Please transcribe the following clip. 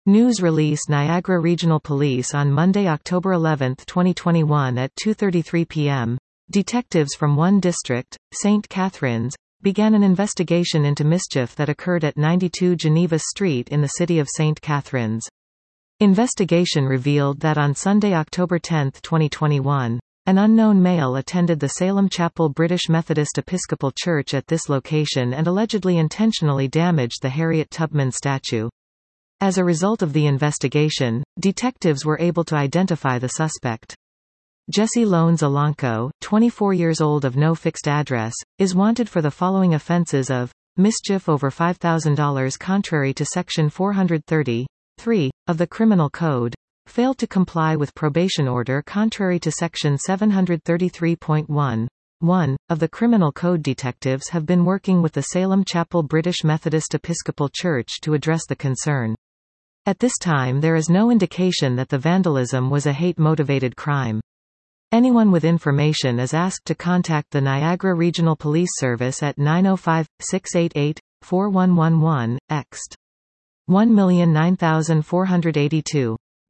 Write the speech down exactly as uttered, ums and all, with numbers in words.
News release Niagara Regional Police on Monday, October eleventh, twenty twenty-one at two thirty-three p m Detectives from one district, Saint Catharines, began an investigation into mischief that occurred at ninety-two Geneva Street in the city of Saint Catharines. Investigation revealed that on Sunday, October tenth, twenty twenty-one, an unknown male attended the Salem Chapel British Methodist Episcopal Church at this location and allegedly intentionally damaged the Harriet Tubman statue. As a result of the investigation, detectives were able to identify the suspect. Jesse Loans Alanco, twenty-four years old of no fixed address, is wanted for the following offenses of mischief over five thousand dollars contrary to Section four thirty point three of the Criminal Code, failed to comply with probation order contrary to Section seven thirty-three point one one of the Criminal Code. Detectives have been working with the Salem Chapel British Methodist Episcopal Church to address the concern. At this time there is no indication that the vandalism was a hate-motivated crime. Anyone with information is asked to contact the Niagara Regional Police Service at nine oh five, six eight eight, four one one one, ext. one nine four eight two.